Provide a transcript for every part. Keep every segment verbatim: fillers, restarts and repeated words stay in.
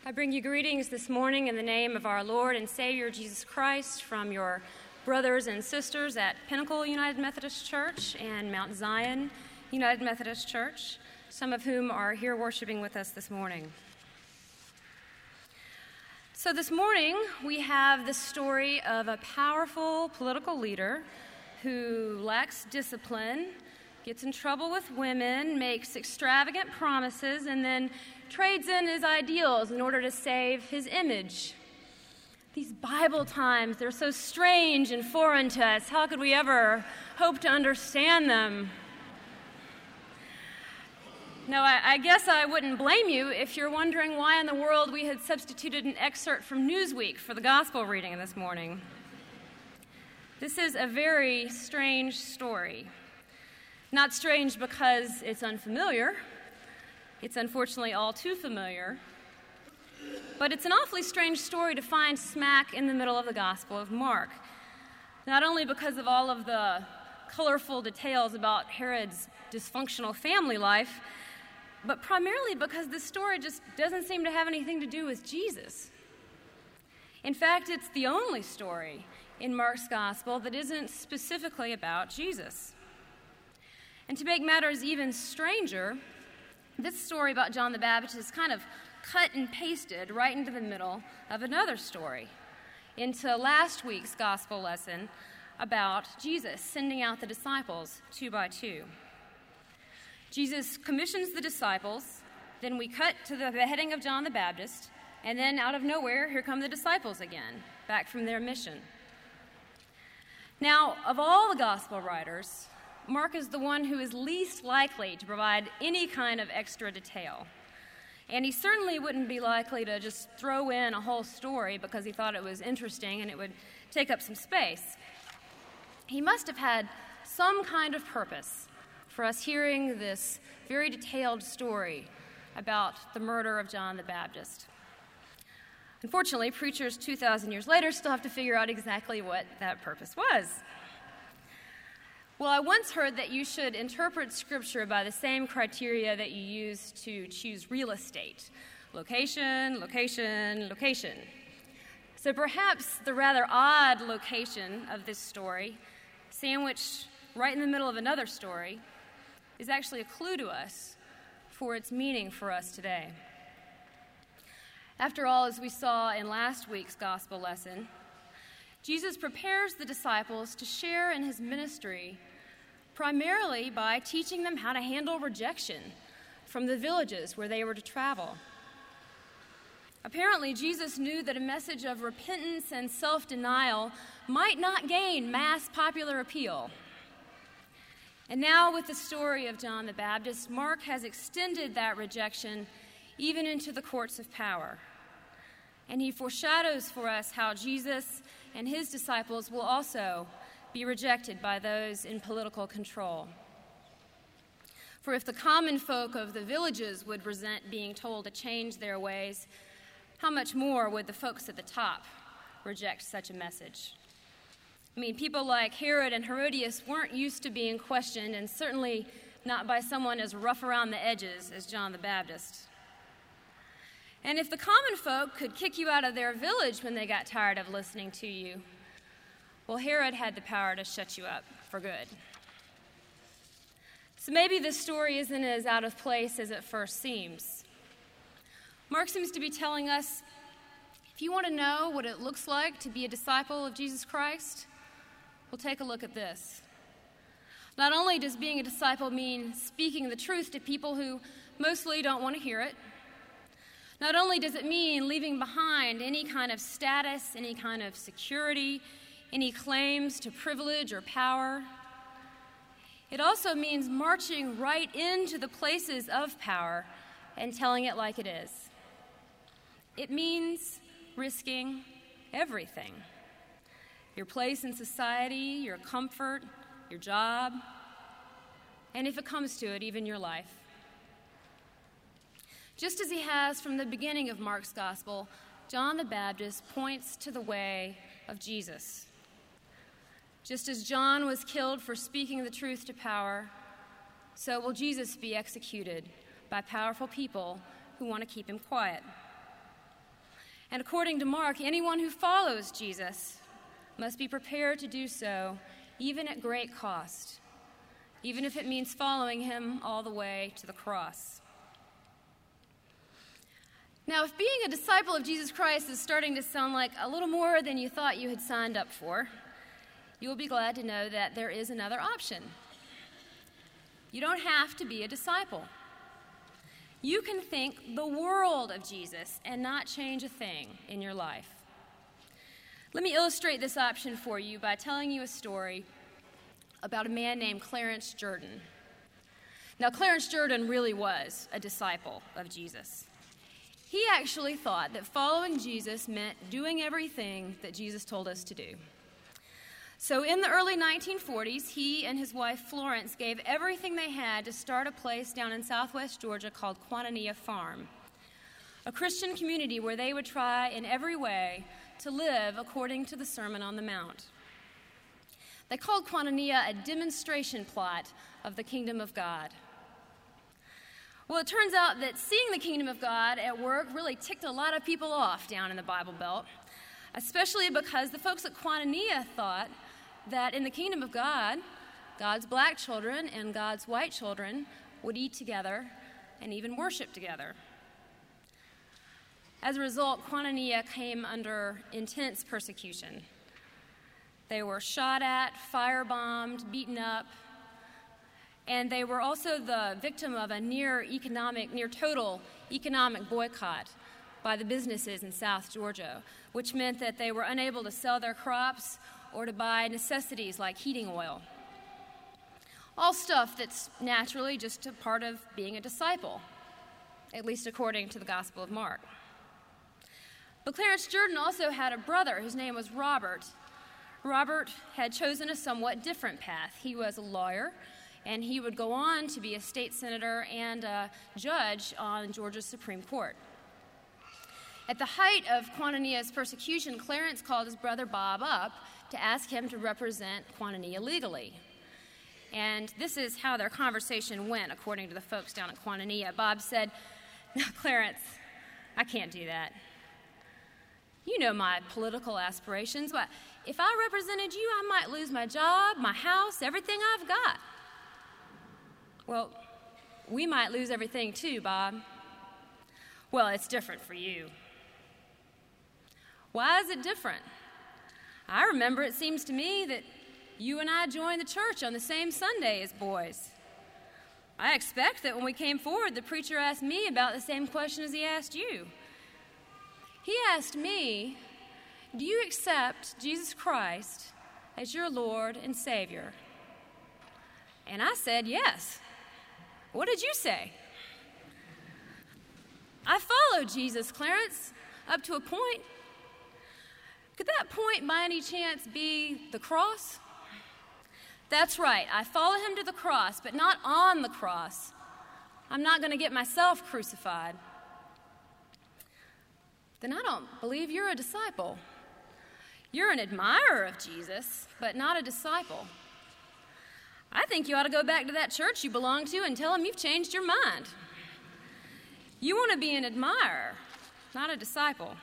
I bring you greetings this morning in the name of our Lord and Savior Jesus Christ from your brothers and sisters at Pinnacle United Methodist Church and Mount Zion United Methodist Church, some of whom are here worshiping with us this morning. So this morning we have the story of a powerful political leader who lacks discipline, gets in trouble with women, makes extravagant promises, and then trades in his ideals in order to save his image. These Bible times, they're so strange and foreign to us. How could we ever hope to understand them? No, I, I guess I wouldn't blame you if you're wondering why in the world we had substituted an excerpt from Newsweek for the gospel reading this morning. This is a very strange story. Not strange because it's unfamiliar. It's unfortunately all too familiar. But it's an awfully strange story to find smack in the middle of the Gospel of Mark. Not only because of all of the colorful details about Herod's dysfunctional family life, but primarily because this story just doesn't seem to have anything to do with Jesus. In fact, it's the only story in Mark's Gospel that isn't specifically about Jesus. And to make matters even stranger, this story about John the Baptist is kind of cut and pasted right into the middle of another story, into last week's gospel lesson about Jesus sending out the disciples two by two. Jesus commissions the disciples, then we cut to the beheading of John the Baptist, and then out of nowhere, here come the disciples again, back from their mission. Now, of all the gospel writers, Mark is the one who is least likely to provide any kind of extra detail. And he certainly wouldn't be likely to just throw in a whole story because he thought it was interesting and it would take up some space. He must have had some kind of purpose for us hearing this very detailed story about the murder of John the Baptist. Unfortunately, preachers two thousand years later still have to figure out exactly what that purpose was. Well, I once heard that you should interpret Scripture by the same criteria that you use to choose real estate: location, location, location. So perhaps the rather odd location of this story, sandwiched right in the middle of another story, is actually a clue to us for its meaning for us today. After all, as we saw in last week's gospel lesson, Jesus prepares the disciples to share in his ministry primarily by teaching them how to handle rejection from the villages where they were to travel. Apparently, Jesus knew that a message of repentance and self-denial might not gain mass popular appeal. And now, with the story of John the Baptist, Mark has extended that rejection even into the courts of power. And he foreshadows for us how Jesus and his disciples will also be rejected by those in political control. For if the common folk of the villages would resent being told to change their ways, how much more would the folks at the top reject such a message? I mean, people like Herod and Herodias weren't used to being questioned, and certainly not by someone as rough around the edges as John the Baptist. And if the common folk could kick you out of their village when they got tired of listening to you, well, Herod had the power to shut you up for good. So maybe this story isn't as out of place as it first seems. Mark seems to be telling us, if you want to know what it looks like to be a disciple of Jesus Christ, well, take a look at this. Not only does being a disciple mean speaking the truth to people who mostly don't want to hear it, not only does it mean leaving behind any kind of status, any kind of security, any claims to privilege or power, it also means marching right into the places of power and telling it like it is. It means risking everything: your place in society, your comfort, your job, and if it comes to it, even your life. Just as he has from the beginning of Mark's gospel, John the Baptist points to the way of Jesus. Just as John was killed for speaking the truth to power, so will Jesus be executed by powerful people who want to keep him quiet. And according to Mark, anyone who follows Jesus must be prepared to do so, even at great cost, even if it means following him all the way to the cross. Now, if being a disciple of Jesus Christ is starting to sound like a little more than you thought you had signed up for, you will be glad to know that there is another option. You don't have to be a disciple. You can think the world of Jesus and not change a thing in your life. Let me illustrate this option for you by telling you a story about a man named Clarence Jordan. Now, Clarence Jordan really was a disciple of Jesus. He actually thought that following Jesus meant doing everything that Jesus told us to do. So in the early nineteen forties, he and his wife Florence gave everything they had to start a place down in southwest Georgia called Quintanilla Farm, a Christian community where they would try in every way to live according to the Sermon on the Mount. They called Quintanilla a demonstration plot of the kingdom of God. Well, it turns out that seeing the kingdom of God at work really ticked a lot of people off down in the Bible Belt, especially because the folks at Quintanilla thought that in the kingdom of God, God's black children and God's white children would eat together and even worship together. As a result, Quintanilla came under intense persecution. They were shot at, firebombed, beaten up, and they were also the victim of a near economic, near total economic boycott by the businesses in South Georgia, which meant that they were unable to sell their crops or to buy necessities like heating oil. All stuff that's naturally just a part of being a disciple, at least according to the Gospel of Mark. But Clarence Jordan also had a brother whose name was Robert. Robert had chosen a somewhat different path. He was a lawyer, and he would go on to be a state senator and a judge on Georgia's Supreme Court. At the height of Quintanilla's persecution, Clarence called his brother Bob up to ask him to represent Quintanilla legally. And this is how their conversation went, according to the folks down at Quintanilla. Bob said, "Now, Clarence, I can't do that. You know my political aspirations. But if I represented you, I might lose my job, my house, everything I've got." "Well, we might lose everything too, Bob." "Well, it's different for you." "Why is it different? I remember it seems to me that you and I joined the church on the same Sunday as boys. I expect that when we came forward, the preacher asked me about the same question as he asked you. He asked me, 'Do you accept Jesus Christ as your Lord and Savior?' And I said, 'Yes.' What did you say?" "I followed Jesus, Clarence, up to a point. Could that point by any chance be the cross?" "That's right. I follow him to the cross, but not on the cross. I'm not going to get myself crucified." "Then I don't believe you're a disciple. You're an admirer of Jesus, but not a disciple. I think you ought to go back to that church you belong to and tell them you've changed your mind. You want to be an admirer, not a disciple."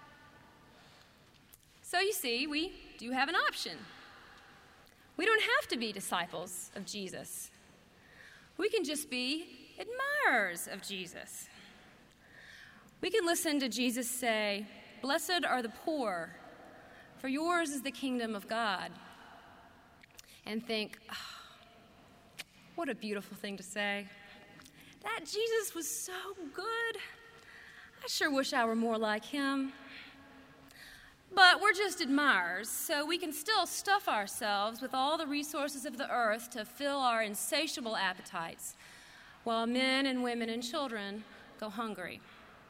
So you see, we do have an option. We don't have to be disciples of Jesus. We can just be admirers of Jesus. We can listen to Jesus say, "Blessed are the poor, for yours is the kingdom of God," and think, "Oh, what a beautiful thing to say. That Jesus was so good. I sure wish I were more like him." But we're just admirers, so we can still stuff ourselves with all the resources of the earth to fill our insatiable appetites, while men and women and children go hungry.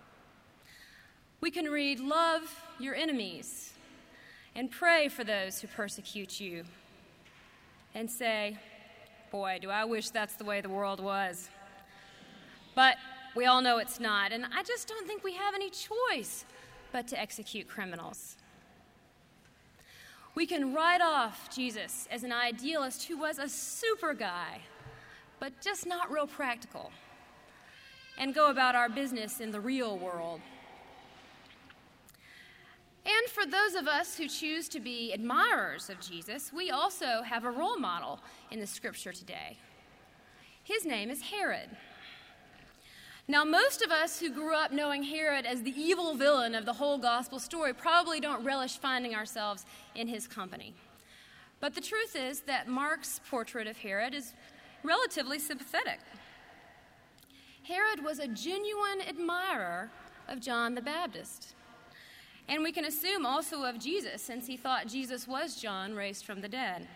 We can read, "Love your enemies and pray for those who persecute you," and say, "Boy, do I wish that's the way the world was." But we all know it's not, and I just don't think we have any choice but to execute criminals. We can write off Jesus as an idealist who was a super guy, but just not real practical, and go about our business in the real world. And for those of us who choose to be admirers of Jesus, we also have a role model in the scripture today. His name is Herod. Now, most of us who grew up knowing Herod as the evil villain of the whole gospel story probably don't relish finding ourselves in his company. But the truth is that Mark's portrait of Herod is relatively sympathetic. Herod was a genuine admirer of John the Baptist. And we can assume also of Jesus, since he thought Jesus was John raised from the dead.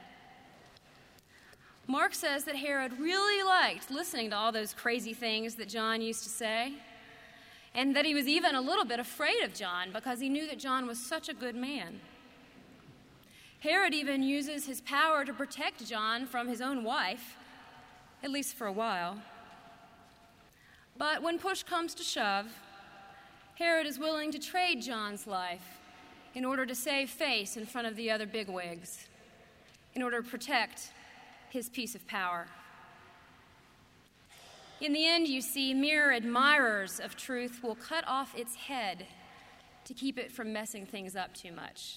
Mark says that Herod really liked listening to all those crazy things that John used to say, and that he was even a little bit afraid of John because he knew that John was such a good man. Herod even uses his power to protect John from his own wife, at least for a while. But when push comes to shove, Herod is willing to trade John's life in order to save face in front of the other bigwigs, in order to protect his piece of power. In the end, you see, mere admirers of truth will cut off its head to keep it from messing things up too much.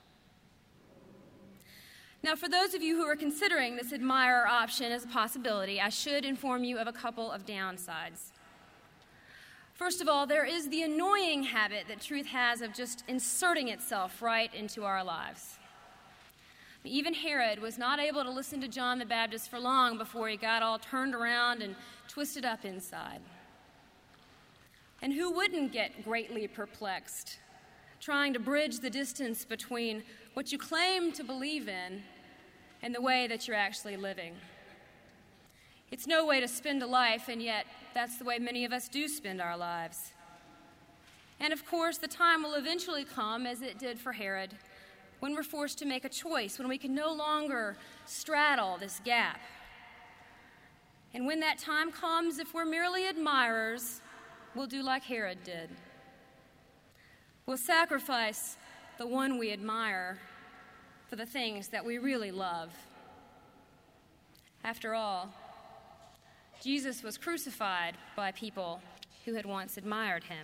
Now, for those of you who are considering this admirer option as a possibility, I should inform you of a couple of downsides. First of all, there is the annoying habit that truth has of just inserting itself right into our lives. Even Herod was not able to listen to John the Baptist for long before he got all turned around and twisted up inside. And who wouldn't get greatly perplexed, trying to bridge the distance between what you claim to believe in and the way that you're actually living? It's no way to spend a life, and yet that's the way many of us do spend our lives. And of course, the time will eventually come, as it did for Herod, when we're forced to make a choice, when we can no longer straddle this gap. And when that time comes, if we're merely admirers, we'll do like Herod did. We'll sacrifice the one we admire for the things that we really love. After all, Jesus was crucified by people who had once admired him.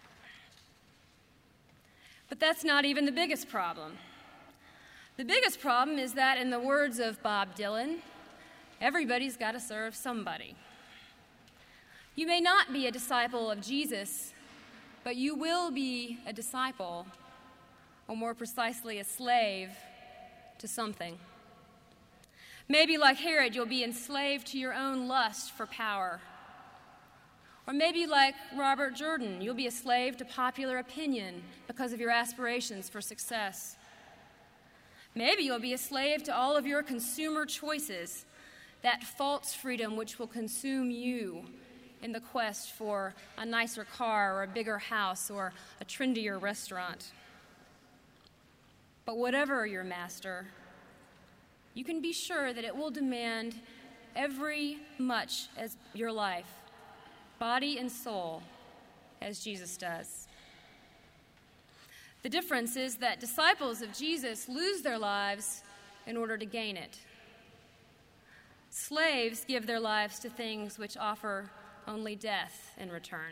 But that's not even the biggest problem. The biggest problem is that, in the words of Bob Dylan, everybody's got to serve somebody. You may not be a disciple of Jesus, but you will be a disciple, or more precisely, a slave to something. Maybe, like Herod, you'll be enslaved to your own lust for power. Or maybe, like Robert Jordan, you'll be a slave to popular opinion because of your aspirations for success. Maybe you'll be a slave to all of your consumer choices, that false freedom which will consume you in the quest for a nicer car or a bigger house or a trendier restaurant. But whatever your master, you can be sure that it will demand every much as your life, body and soul, as Jesus does. The difference is that disciples of Jesus lose their lives in order to gain it. Slaves give their lives to things which offer only death in return.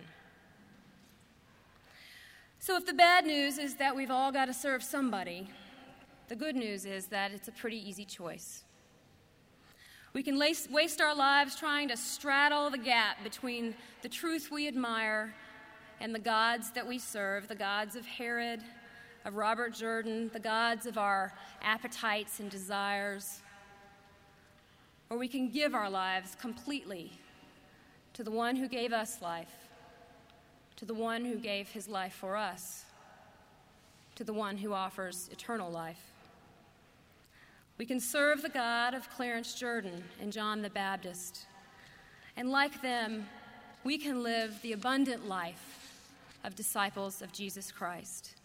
So if the bad news is that we've all got to serve somebody, the good news is that it's a pretty easy choice. We can lace, waste our lives trying to straddle the gap between the truth we admire and the gods that we serve, the gods of Herod, of Robert Jordan, the gods of our appetites and desires. Or we can give our lives completely to the one who gave us life, to the one who gave his life for us, to the one who offers eternal life. We can serve the God of Clarence Jordan and John the Baptist, and like them, we can live the abundant life of disciples of Jesus Christ.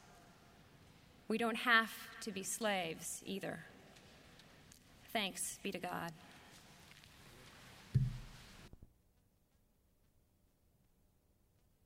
We don't have to be slaves either. Thanks be to God.